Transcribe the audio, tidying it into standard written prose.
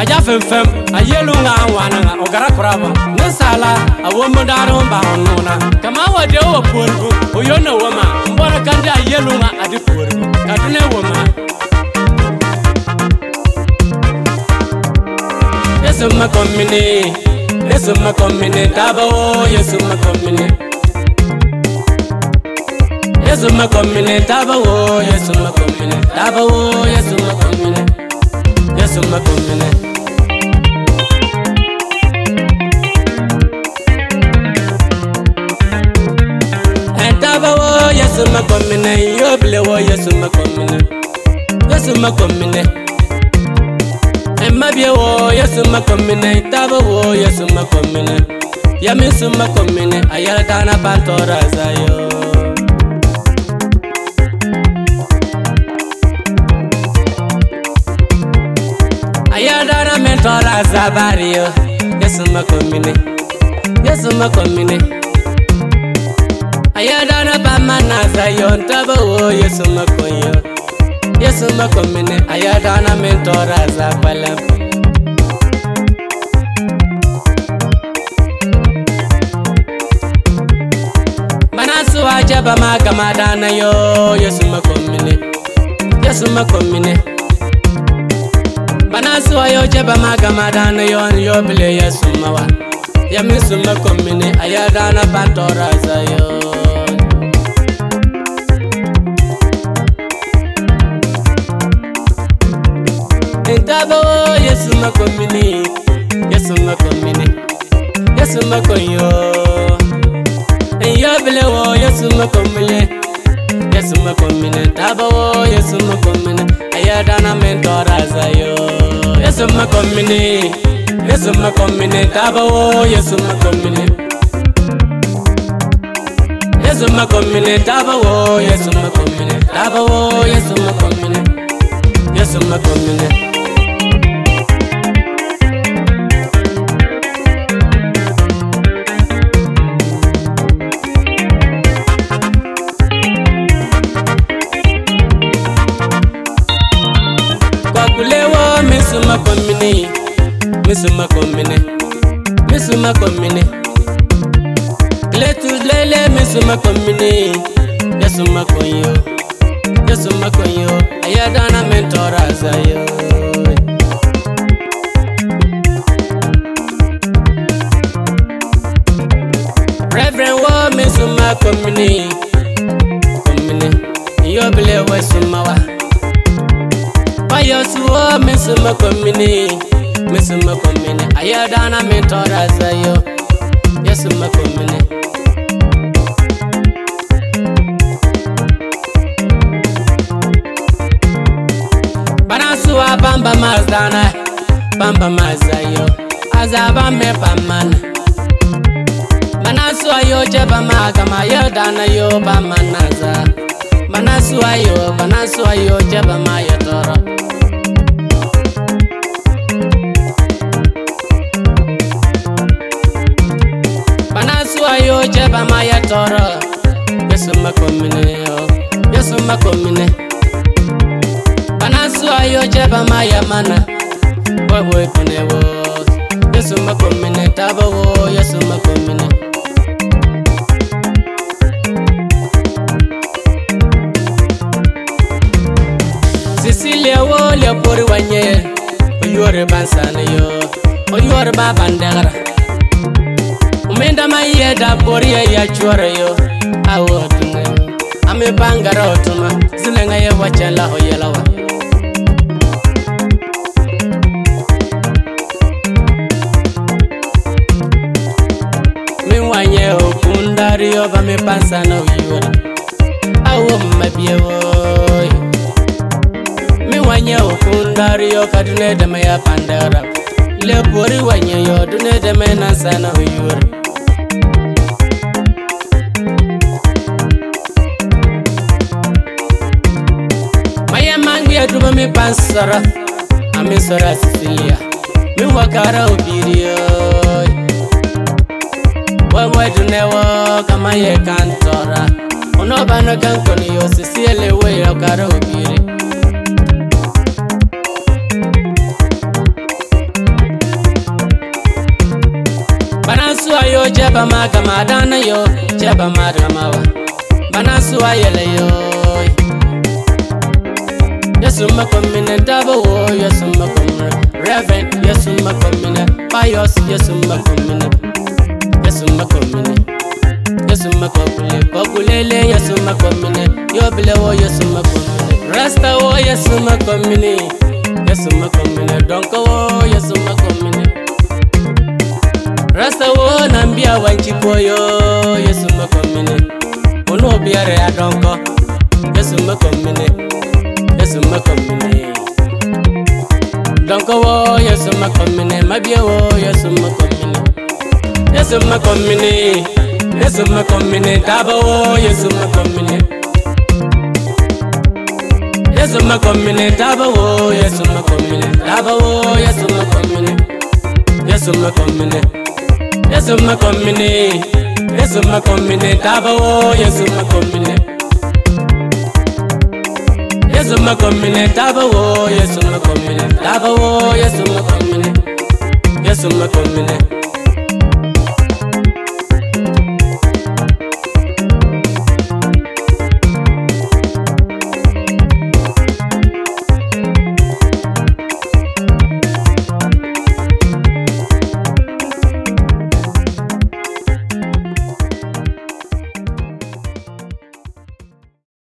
aja fem ayelu nga wana ogara kuraba nesala awomo daro ba onuna kama wode wo porgo oyona woma mbora kandi ayelu nga adi porgo kadune woma Yesuma komine tabo Yesuma komine Yesuma komine tabo Yesuma komine tabo Yesuma komine Yesuma komine tabo Yesuma komine yoble wo Yesuma komine Yesuma komine Mabie wo Yesuma komine tabo wo Yesuma komine Yamisuma komine ayala dana pantora zayo ayala dana mentora zabario Yesuma komine Yesuma komine ayala dana bamana zayo tabo wo Yesuma konyo Yesuma komine ayadana mentora za palam Manasu ajaba magamadana yo Yesuma komine Yesuma komine Manasu ayo jaba magamadana yo bile Yesuma wa Yamisuma komine ayadana pantora za yo Tabo Yesuma komine Yesuma komine Yesuma konyo Yobile wo Yesuma komine Yesuma komine tabo Yesuma komine ayadana mentora zayo Yesuma komine Yesuma komine tabo Yesuma komine Yesuma komine tabo Yesuma komine tabo Yesuma komine Yesuma komine Misuma komine Misuma komine Misuma komine Letus lele Misuma komine Yesuma konyo Yesuma konyo ayadana mentora zayo Reverend wo Misuma komine Komine yobile wo sumawa Yosuo Misuma komine Misuma komine ayadana mentora zayo Yesuma komine Banasuwa bamba mazdana Bamba mazayo Azaba me pamana Banasuwa yo jeba magama yadana yo bamanaza Banasuwa yo jeba mayatoro Yo jeba maya toro Yesuma komine yo Yesuma komine Banasu ayo jeba maya mana Wewe kune wo Yesuma komine tabo wo Yesuma komine Sicilia wo lepori wanye Oyore bansana yo Oyore babandagara Umenda maye da boria ya chwara yo awo tunga ame bangara otuma zilenga ye wachala oyelawa Minwanye okundari yo ba me pansana uyura awo mabie wo Minwanye okundari yo kadune de ya pandara le bori wanye yo dune de na sana uyura Tuba mi pansara Ami sora Sicilia Mi wakara ubirio Wewe dunewo kama ye kantora Ono bano kankoni yo Sicilia we wakara ubiri yo jeba magama dana yo jeba magama wa banasu ayele yo Yesu makomine dabo wo Yesu makomine Reverend Yesu makomine Pious Yesu makomine Yesu makomine Yesu makomine Kokulele Yesu makomine Yobile wo Yesu makomine Rasta wo Yesu makomine Yesu makomine Donko wo Yesu makomine Rasta wo nambia wanchipo yo Yesu makomine Ono biare ya donko Yesu makomine Yesu makomine Donko wo Yesu makomine Mabia wo Yesu makomine Yesu makomine Yesu makomine Daba wo Yesu makomine Yesu makomine Daba wo Yesu makomine Daba wo Yesu makomine Yesu makomine Yesu makomine Yesu makomine Daba wo Yesu makomine Yesu makomine Daba wo Yesu makomine Daba wo Yesu makomine Yesu makomine